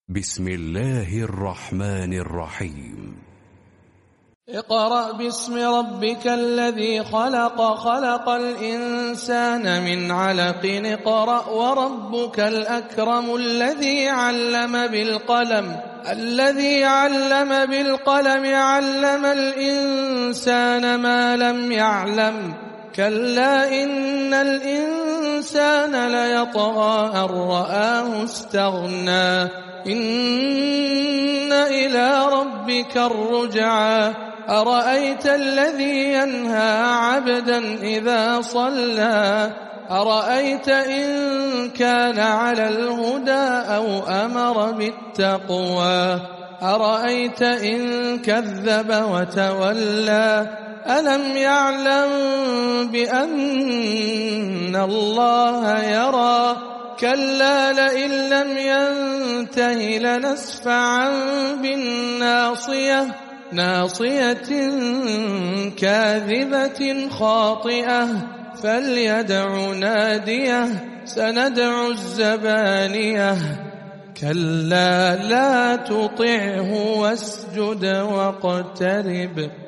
بسم الله الرحمن الرحيم. اقرأ باسم ربك الذي خلق. خلق الإنسان من علق. اقرأ وربك الأكرم الذي علم بالقلم علم الإنسان ما لم يعلم. كلا إن الإنسان ليطغى أن رآه استغنى. إن إلى ربك الرجعى. أرأيت الذي ينهى عبدا إذا صلى. أرأيت إن كان على الهدى أو أمر بالتقوى. أرأيت إن كذب وتولى. ألم يعلم بأن الله يرى. كلا لئن لم ينته لنسفعا بالناصية. ناصية كاذبة خاطئة. فليدع ناديه. سندع الزبانية. كلا لا تطعه واسجد واقترب.